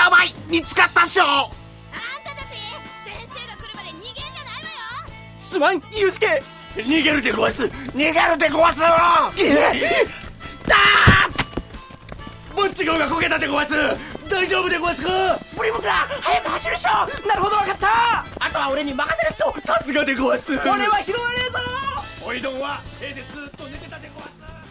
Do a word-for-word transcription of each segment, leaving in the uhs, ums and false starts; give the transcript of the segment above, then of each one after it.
やばい、見つかったっしょ。 あんたたち先生が来るまで逃げんじゃないわよ。 すまん、ユウスケ。 逃げるでごわす、逃げるでごわす。だー、ボッチ号がこけたでごわす。大丈夫でごわすか。 振り向くな、早く走るっしょ。なるほど、分かった。 あとは俺に任せるっしょ。さすがでごわす。 俺は拾わねえぞ。 おいどんは手でずっと寝てたでごわす。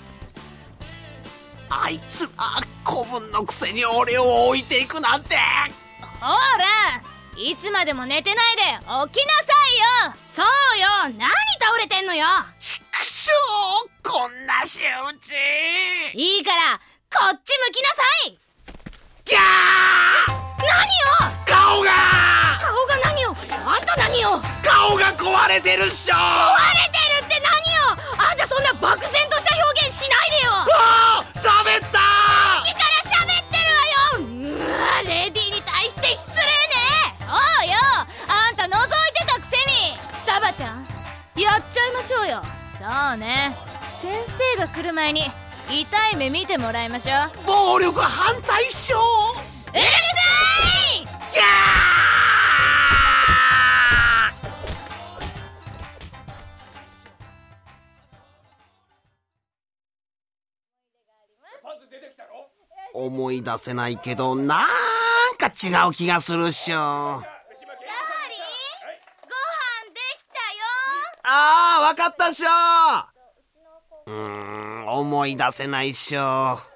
あいつら子分のくせに俺を置いていくなんて。 ほら、いつまでも寝てないで起きなさいよ。そうよ、何倒れてんのよ。 ちくしょう、こんな仕打ち。 いいからこっち向きなさい。 ギャー。 何よ。 顔が顔が何よ。あんた何よ。 顔が壊れてるっしょ。 壊れてるって何よ。あんたそんな漠然とした表現しないでよ。 ああ、喋った。 さっきから喋ってるわよ。うわ、レディーに対して失礼ね。そうよ、あんた覗いてたくせに。タバちゃん、やっちゃいましょうよ。そうね、先生が来る前に痛い目見てもらいましょう。 暴力反対っしょ。 うるさい。 ギャー。思い出せないけどなんか違う気がするっしょ。 ダーリン、ご飯できたよ。 ああ、わかったっしょ。うーん、思い出せないっしょ。